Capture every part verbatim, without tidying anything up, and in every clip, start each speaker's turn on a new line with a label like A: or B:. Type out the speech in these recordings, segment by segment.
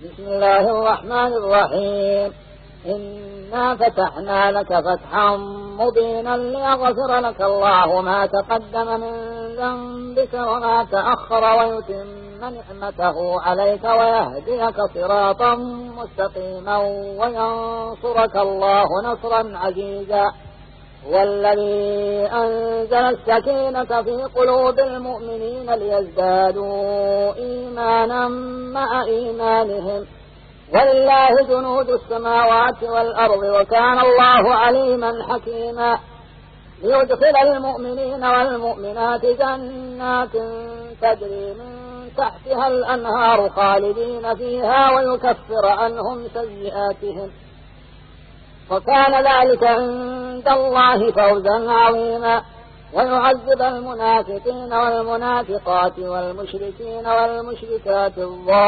A: بسم الله الرحمن الرحيم. إنا فتحنا لك فتحا مبينا ليغفر لك الله ما تقدم من ذنبك وما تأخر ويتم نعمته عليك ويهديك صراطا مستقيما وينصرك الله نصرا عزيزا. والذي أنزل السكينة في قلوب المؤمنين ليزدادوا إيمانا مع إيمانهم ولله جنود السماوات والأرض وكان الله عليما حكيما. ليدخل المؤمنين والمؤمنات جنات تجري من تحتها الأنهار خالدين فيها ويكفر عنهم سيئاتهم وكان ذلك عند الله فوزا عظيما. ويعذب المنافقين والمنافقات والمشركين والمشركات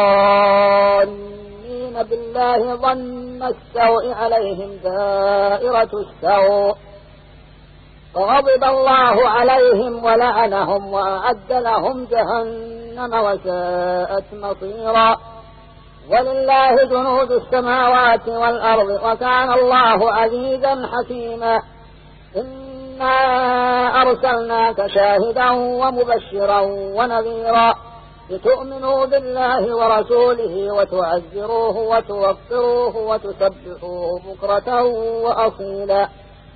A: الظانين بالله ظن السوء عليهم دائرة السوء فغضب الله عليهم ولعنهم وأعد لهم جهنم وساءت مصيرا. ولله جنود السماوات والأرض وكان الله عزيزا حكيما. إنا أرسلناك شاهدا ومبشرا ونذيرا لتؤمنوا بالله ورسوله وتعزروه وتوقروه وتسبحوه بكرة وأصيلا.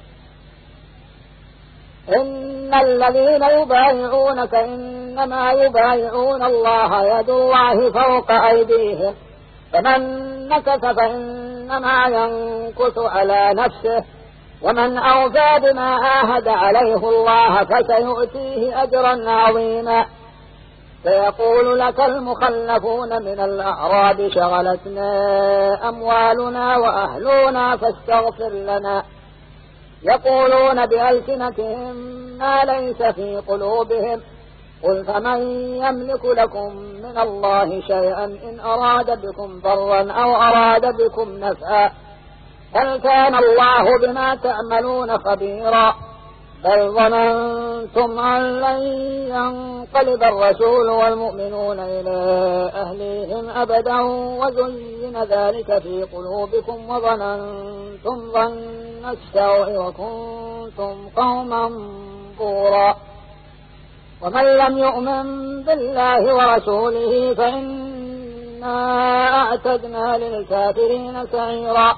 A: إن الذين يبايعونك إنما يبايعون الله يد الله فوق أيديهم فمن نكث فإنما ينكث على نفسه ومن أوفى بما عاهد عليه الله فسيؤتيه أجرا عظيما. سيقول لك المخلفون من الأعراب شغلتنا أموالنا وأهلنا فاستغفر لنا. يقولون بألسنتهم ما ليس في قلوبهم قل فمن يملك لكم من الله شيئا إن أراد بكم ضرا أو أراد بكم نفعا بل كان الله بما تعملون خبيرا. بل ظننتم أن لن ينقلب الرسول والمؤمنون إلى أهليهم أبدا وزين ذلك في قلوبكم وظننتم ظن السوء وكنتم قوما بورا. ومن لم يؤمن بالله ورسوله فإنا أعتدنا للكافرين سعيرا.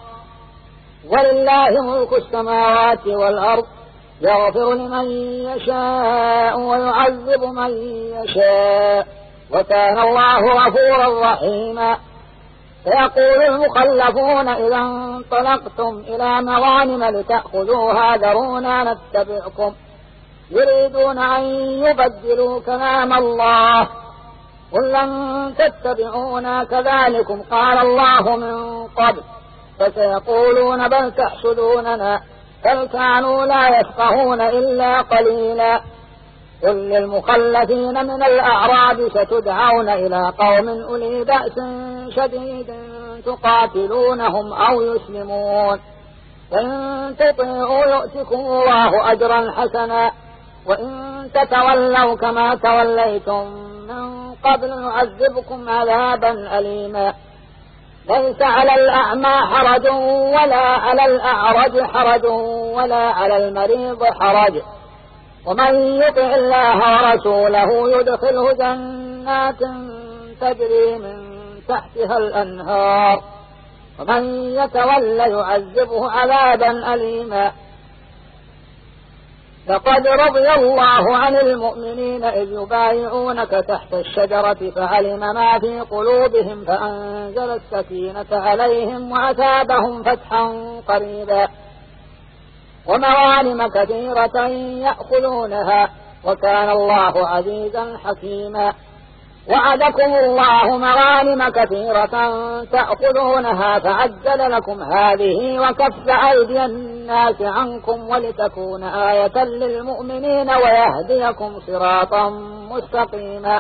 A: ولله ملك السماوات والأرض يغفر لمن يشاء ويعذب من يشاء وكان الله غفورا رحيما. فيقول المخلفون إذا انطلقتم إلى مغانم لتأخذوها ذرونا نتبعكم يريدون أن يبدلوا كلام الله قل لن تتبعونا كذلكم قال الله من قبل فسيقولون بل تحسدوننا بل كانوا لا يفقهون إلا قليلا. قل للمخلفين من الأعراب ستدعون إلى قوم أولي بأس شديد تقاتلونهم أو يسلمون وإن تطيعوا يؤتكم الله أجرا حسنا وإن تتولوا كما توليتم من قبل يعذبكم عذابا أليما. ليس على الأعمى حرج ولا على الأعرج حرج ولا على المريض حرج ومن يطع الله ورسوله يدخله جنات تجري من تحتها الأنهار ومن يتولى يعذبه عذابا أليما. لقد رضي الله عن المؤمنين إذ يبايعونك تحت الشجرة فعلم ما في قلوبهم فأنزل السكينة عليهم وأثابهم فتحا قريبا ومغانم كثيرة يأخذونها وكان الله عزيزا حكيما. وعدكم الله مغانم كثيرة تأخذونها فعجل لكم هذه وكف أيدي الناس عنكم ولتكون آية للمؤمنين ويهديكم صراطا مستقيما.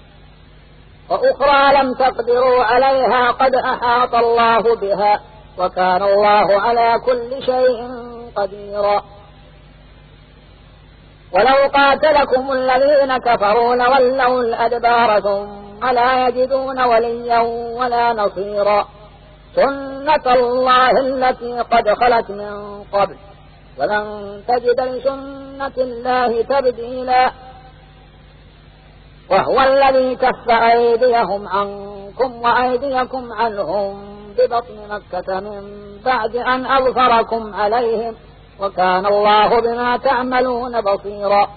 A: وأخرى لم تقدروا عليها قد أحاط الله بها وكان الله على كل شيء قديرا. ولو قاتلكم الذين كفروا لولوا الأدبار ثم لا يجدون وليا ولا نصيرا سنة الله التي قد خلت من قبل ولن تجد لسنة الله تبديلا وهو الذي كف أيديهم عنكم وأيديكم عنهم ببطن مكة من بعد أن أظفركم عليهم وكان الله بما تعملون بصيرا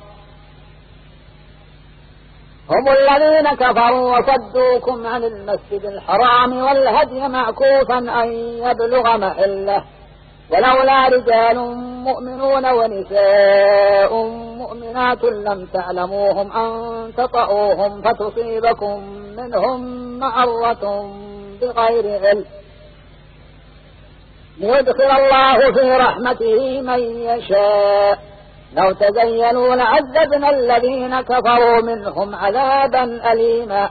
A: هم الذين كفروا وصدوكم عن المسجد الحرام والهدي معكوفا أن يبلغ محله ولولا رجال مؤمنون ونساء مؤمنات لم تعلموهم أن تطؤوهم فتصيبكم منهم معرة بغير علم ليدخل الله في رحمته من يشاء لو تزينوا لعذبنا الذين كفروا منهم عذابا أليما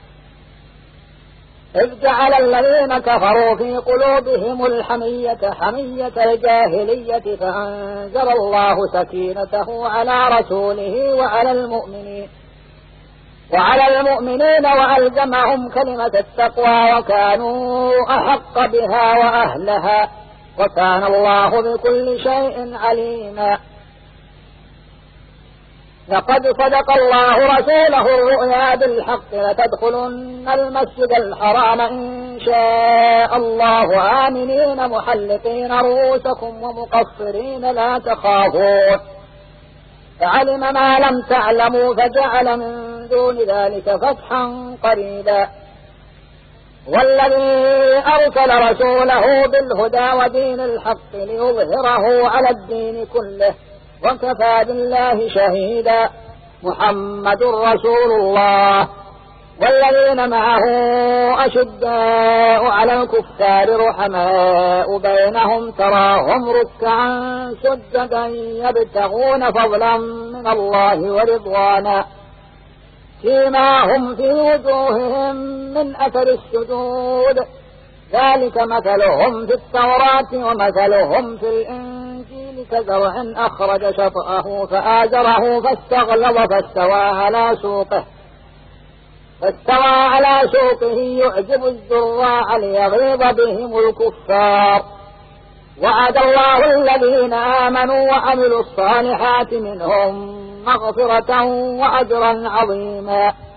A: إذ جعل الذين كفروا في قلوبهم الحمية حمية الجاهلية فأنزل الله سكينته على رسوله وعلى المؤمنين وعلى المؤمنين وألزمهم كلمة التقوى وكانوا أحق بها وأهلها وكان الله بكل شيء عليما لقد صدق الله رسوله الرؤيا بالحق لتدخلن المسجد الحرام إن شاء الله آمنين محلقين رؤوسكم ومقصرين لا تخافون فعلم ما لم تعلموا فجعل من دون ذلك فتحا قريبا والذي أرسل رسوله بالهدى ودين الحق ليظهره على الدين كله وكفى بالله شهيدا محمد رسول الله والذين معه أشداء على الكفار رحماء بينهم تراهم ركعا سجدا يبتغون فضلا من الله ورضوانا فيما هم في وجوههم من أثر السجود ذلك مثلهم في التوراة ومثلهم في الإنجيل كزرع أخرج شطأه فآزره فاستغلظ فاستوى على سوقه فاستوى على سوقه يعجب الزراع ليغيظ بهم الكفار وعد الله الذين آمنوا وعملوا الصالحات منهم مغفرة وأجرا عظيما